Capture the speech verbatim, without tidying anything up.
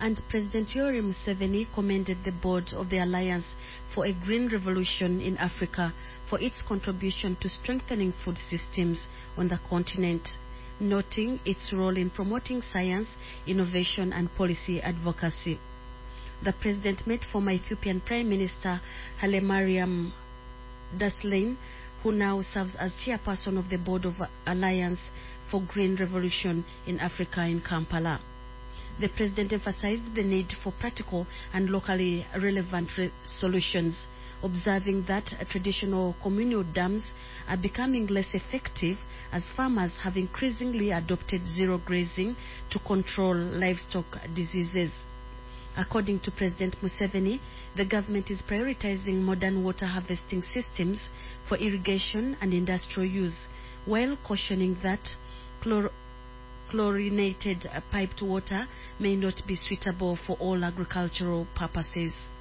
And President Yoweri Museveni commended the board of the Alliance for a Green Revolution in Africa for its contribution to strengthening food systems on the continent, noting its role in promoting science, innovation and policy advocacy. The president met former Ethiopian Prime Minister Haile Mariam Desalegn, who now serves as chairperson of the board of Alliance for Green Revolution in Africa in Kampala. The president emphasized the need for practical and locally relevant re solutions, observing that traditional communal dams are becoming less effective as farmers have increasingly adopted zero grazing to control livestock diseases. According to President Museveni, the government is prioritizing modern water harvesting systems for irrigation and industrial use, while cautioning that chlor chlorinated uh, piped water may not be suitable for all agricultural purposes.